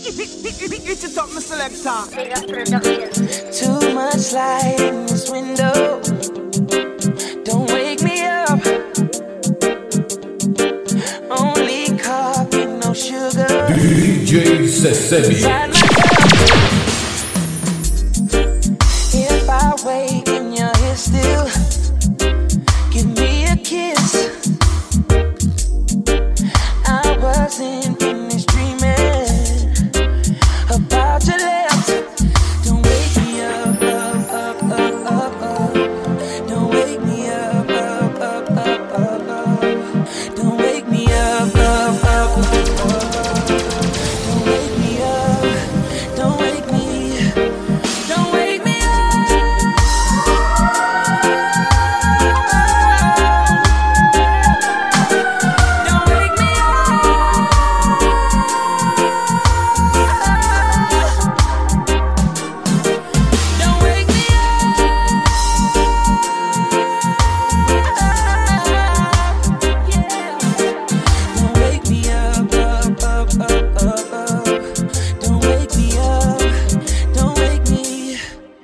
It up, my selector. Too much light in this window. Don't wake me up. Only coffee, no sugar. DJ Sesemi. If I wake and you're here still, give me a kiss. I wasn't finished dreaming about your lips. Don't wake me up, up, up, up, up, up. Don't wake me up, up, up, up, up, up. Don't wake me up, up, up, up, up. Don't wake me up. Don't wake me. Don't wake me up. Don't wake me Don't wake me Don't wake me up, up, up, up, up, up. Don't wake me up. Don't wake me.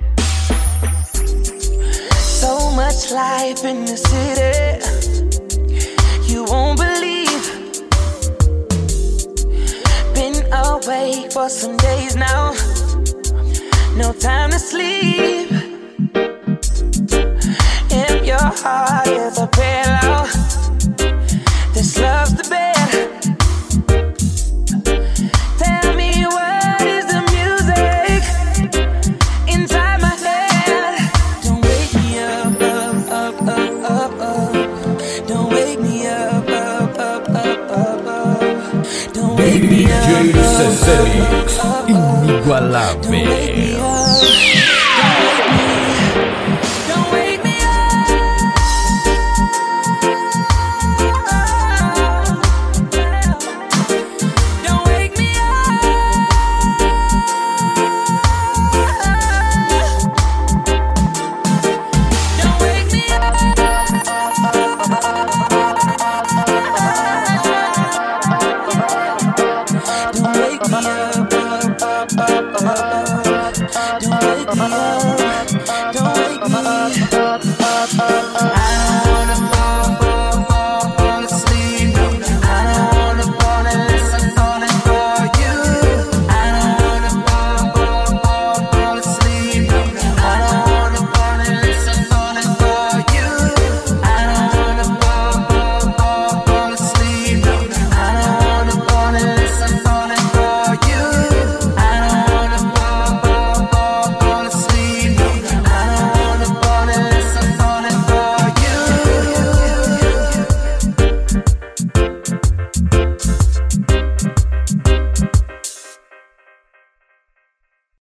So much life in the city, you won't believe. Been away for some days now, no time to sleep. If your heart is a pillow, this love's the bed. Tell me what is the music inside my head. Don't wake me up, up, up, up, up, up. Don't wake me up, up, up, up, up, up. Don't wake me up, DJ up, Sesemi. up, up, up, up. Don't wake me Inigualable. up.